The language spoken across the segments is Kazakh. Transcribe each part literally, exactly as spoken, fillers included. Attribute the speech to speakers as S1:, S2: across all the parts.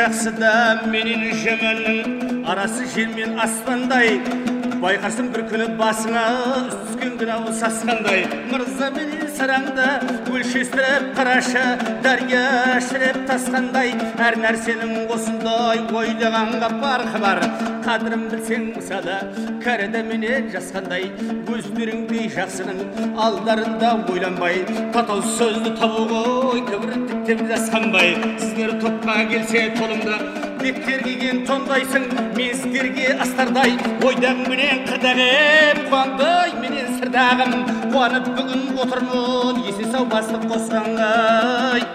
S1: жақсыда менен жаманның арасы жер мен аспандай. Байқарсың бір күні басыңа түскен грау сасқандай. Мырза менен сараңды өлшестіріп қарашы, дария шіреп тасқандай. Әр нәрсенің осындай ойлағанға парқы бар. Қадірін білсең мысалы кәріді менен жасқандай. Өздеріңдей жақсының алдарында ойланбай, татау сөзді табу ғой кібіртіктеп жасқанбай. Сіздер топқа келсе толымда бектер киген тондайсың, мен сіздерге астардай. Ойдағың менен қырдағым, қуандай менен сырдағым. Қуанып бүгін отырмын есе сау бастық қосқанғай.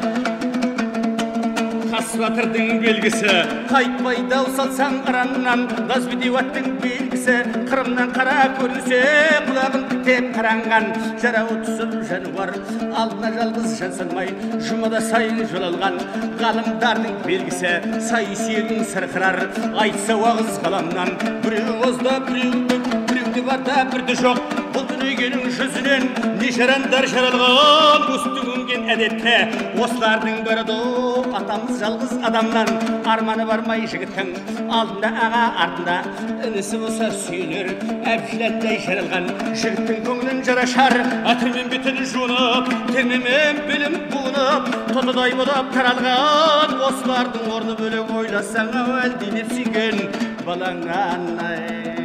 S1: Қасбатырдың белгісі қайтпай дау салсаң қыраңнан. Дазбедеуаттың белгісі қырымнан қара көрінсе, құлағын тіктеп қаранған. Жарау түсіп жануар алдына жалғыз жан салмай, жұмада сайын жол алған. Ғалымдардың белгісі сай сүйегің сырқырар, айтса уағыз қаламнан. Біреу озда біреу біреуде бар да бірде жоқ. Бұл дүниенің жүзінен не жарандар жаралған. Өстігінген әдетті осылардың бірі доп. Атамыз жалғыз адамнан арманы бармай жігіттің алдында аға артында інісі болса сүйенер. Әбжіләттей жаралған жігіттің көңілін жарашар. Атымен бетін жуынып, термемен білім буынып, тотыдай болып таралған. Осылардың орны бөлек ойласаң әуел дейдеп сүйген балаңнан.